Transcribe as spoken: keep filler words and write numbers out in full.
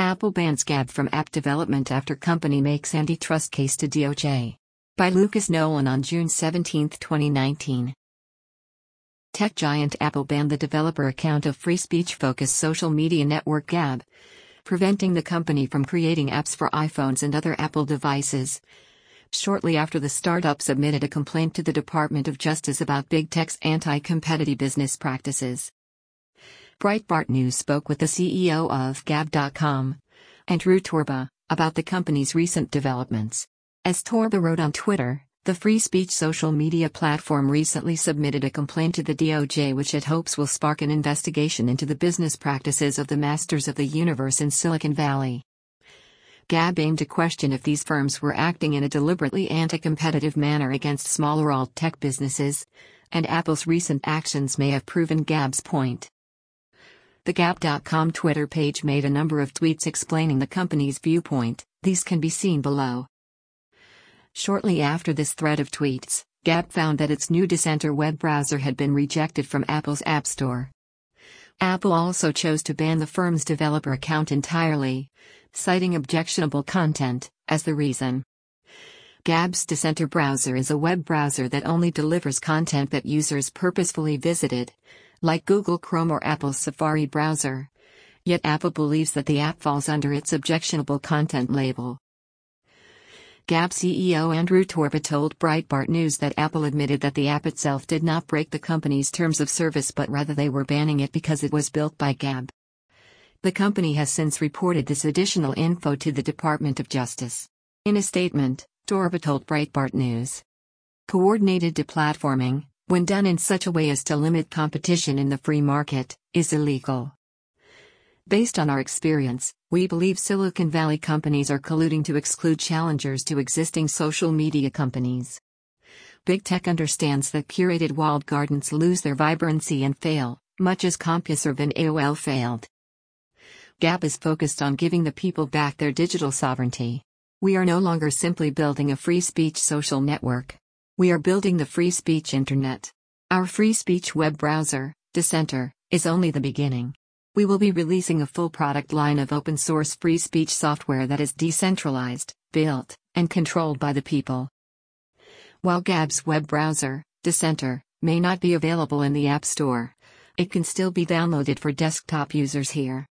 Apple bans Gab from app development after company makes antitrust case to D O J. By Lucas Nolan on June seventeenth, twenty nineteen. Tech giant Apple banned the developer account of free speech-focused social media network Gab, preventing the company from creating apps for iPhones and other Apple devices. Shortly after the startup submitted a complaint to the Department of Justice about big tech's anti-competitive business practices. Breitbart News spoke with the C E O of Gab dot com, Andrew Torba, about the company's recent developments. As Torba wrote on Twitter, the free speech social media platform recently submitted a complaint to the D O J which it hopes will spark an investigation into the business practices of the masters of the universe in Silicon Valley. Gab aimed to question if these firms were acting in a deliberately anti-competitive manner against smaller alt-tech businesses, and Apple's recent actions may have proven Gab's point. The Gab dot com Twitter page made a number of tweets explaining the company's viewpoint. These can be seen below. Shortly after this thread of tweets, Gab found that its new Dissenter web browser had been rejected from Apple's App Store. Apple also chose to ban the firm's developer account entirely, citing objectionable content as the reason. Gab's Dissenter browser is a web browser that only delivers content that users purposefully visited, like Google Chrome or Apple's Safari browser. Yet Apple believes that the app falls under its objectionable content label. Gab C E O Andrew Torba told Breitbart News that Apple admitted that the app itself did not break the company's terms of service but rather they were banning it because it was built by Gab. The company has since reported this additional info to the Department of Justice. In a statement, Torba told Breitbart News, "Coordinated deplatforming, when done in such a way as to limit competition in the free market, is illegal. Based on our experience, we believe Silicon Valley companies are colluding to exclude challengers to existing social media companies. Big tech understands that curated walled gardens lose their vibrancy and fail, much as CompuServe and A O L failed. Gab is focused on giving the people back their digital sovereignty. We are no longer simply building a free speech social network. We are building the free speech internet. Our free speech web browser, Dissenter, is only the beginning. We will be releasing a full product line of open source free speech software that is decentralized, built, and controlled by the people." While Gab's web browser, Dissenter, may not be available in the App Store, it can still be downloaded for desktop users here.